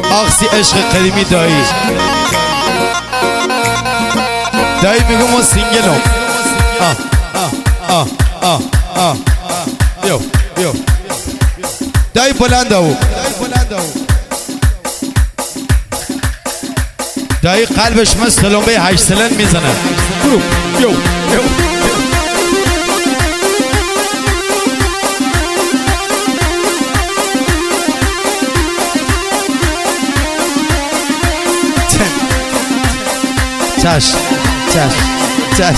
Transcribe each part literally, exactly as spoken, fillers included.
آخسی عشق قدیمی دایی دایی میگو ما سینگلم آه آه آه آه آه بیو بیو دایی بلند او دایی قلبش من سلمبه هشت سلند میزنه برو بیو بیو چش چش چش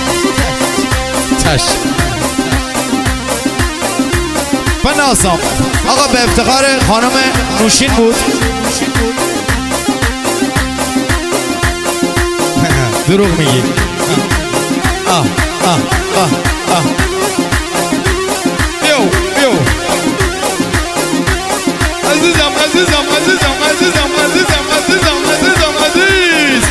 چش بنازم آقا به افتخار خانم نوشین بود دروغ میگی آه آه آه آه بیو بیو عزیزم عزیزم عزیزم عزیزم عزیزم عزیزم عزیزم عزیز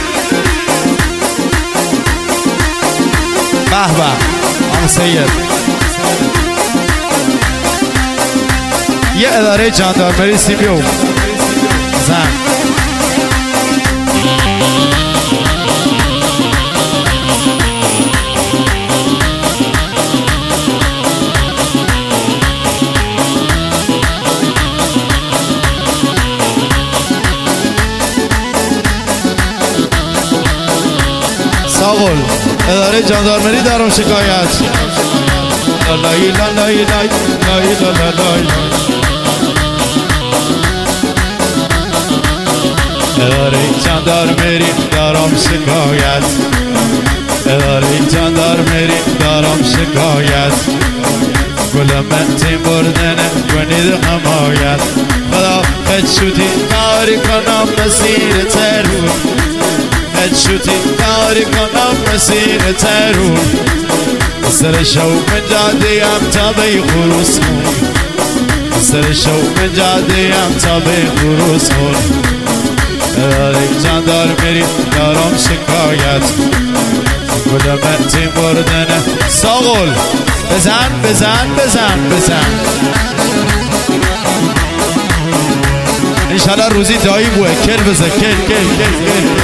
به به آم سید یه اداره جاندارمری سیبیو زن ساغل اداره جاندارمری دارم شکایت لای لای لای لای لای لای لای اداره جاندارمری دارم شکایت اداره جاندارمری دارم شکایت گلم تیم بردنه کنید حمایت خدا خد شدی کاری کنم مسیر ترون خد شدی کاری کنم مسیر ترون سر شو من جادیم تا به خروس مون سر شو من جادیم تا به خروس مون اداره جاندارمری دارم شکایت گلم تیم بردنه ساغل بزن بزن بزن بزن انشالله روزی دایی بوه کل بزن کل کل کل کل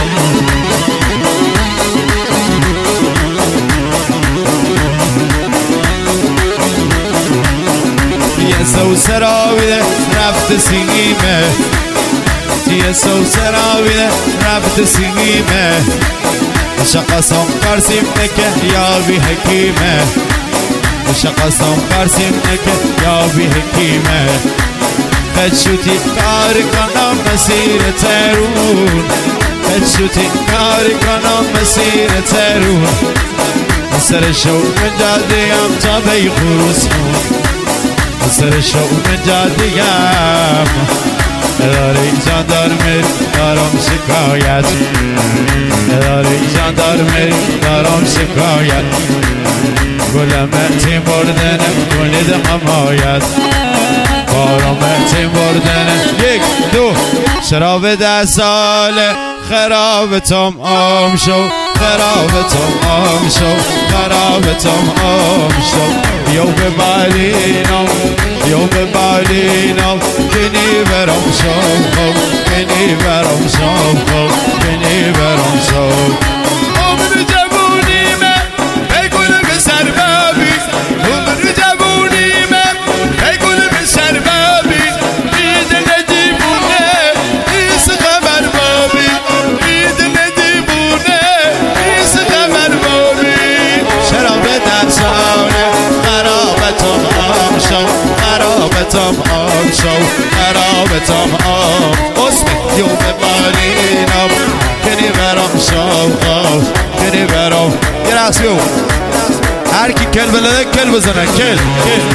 یه سو سراویده رفت سینگیمه یه سو سراویده رفت سینگیمه شقصم قرسیم نکه یا بی حکیمه شقصم قرسیم نکه یا بی حکیمه خد شوتی کار کنم مسیر ترون خد شوتی کار کنم مسیر ترون سر شو من جادیم تا بی خروس مون سر شو من جادیم اداره جاندارمری دارم شکایت اداره جاندارمری دارم شکایت گلم تیم بردنه کنید حمایت بارم تیم بردنه یک دو شراب ده ساله خرابتم آم شو خرابتم آم شو خرابتم آم شو یو به بالینم یو به بالینم کنی برم شو کنی برم شو کنی برم شو عمر جوونیمه بگل به سربابی عمر جوونیمه بگل به سربابی بید ندیبونه ایس خبر بابی بید ندیبونه ایس خبر بابی شراب در ساله خرابتم آم شو خرابتم آم شو خرابتم آم اسم یوم بالینم کنی برام شو کنی برام یه رقص بیو هر کی کل بلده کل بزنه کل کل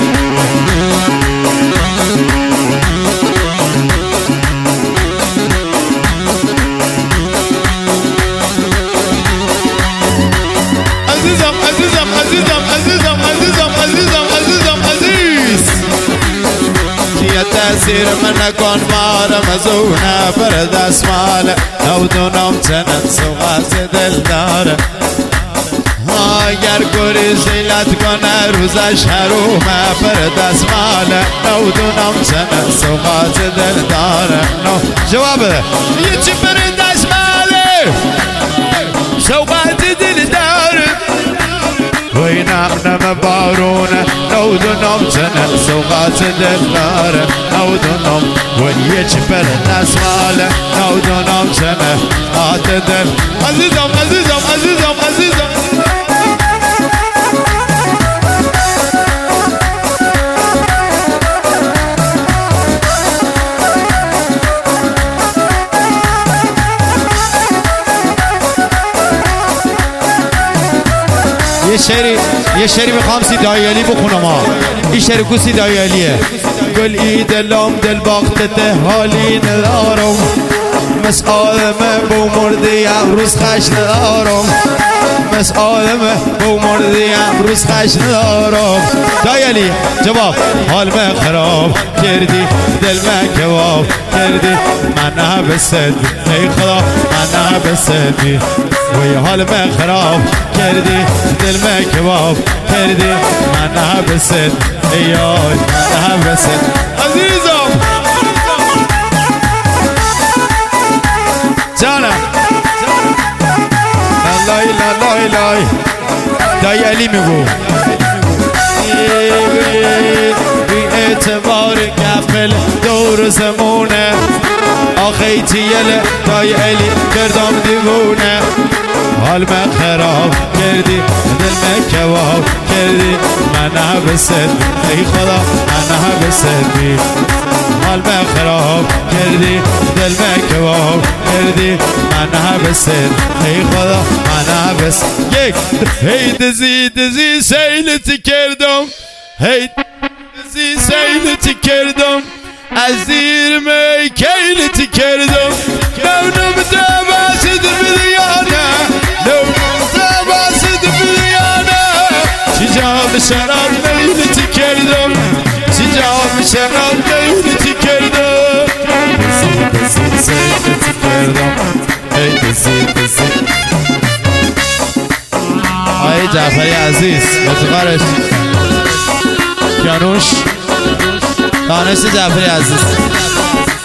عزیزم عزیزم عزیزم عزیزم عزیزم عزیزم عزیزم عزیز یه تأثیر من نکن مارم از اونه پر دست ماله نودونم چنن سوغاز دل داره اگر گوری زیلت کنه روزش حرومه پر دست ماله نودونم چنن سوغاز دل داره جواب بده یه چی برند از ماله صوبات دل دارم وی نم بارونه نو دونم چنه صوبات دل دارم نو دونم وی یه چی برند از ماله نو دونم چنه آت دل عزیزم عزیزم عزیزم عزیزم یه شعری یه شعری میخوام سیدای علی بخونم ها. این شعر کو سیدای علیه. گل ای دلم دل باختته حالی ندارم مس آدمه بو مردی امروز خش ندارم مس آدمه بو مردی امروز خش ندارم. دای علی جواب حال من خراب کردی دل من کباب کردی من حبست ای خدا من حبستی وی حال من خراب کردی دل من کباب کردی من حبست ای آی من حبست عزیزم جانم لای لای لای دای علی میگو بی اعتبار گفل دور زمونه آخی تیل دای علی کردم دیوونه حال من خراب کردی دل من کباب کردی من حبست ای خدا من حبستی حال من خراب کردی دل من کباب کردی من حبست ای خدا من حبست یک هی دزی دزی سیلتی کردم هی دزی سیلتی کردم از زیر می کیلتی کردم نونم دباست بیانه نونم دباست بیانه چی جام شراب میلتی کردم چی جام شراب میلتی کردم دزی دزی سیلتی کردم ای دزی دزی آی جعفری عزیز متقارش کیانوش دانش جعفری عزیز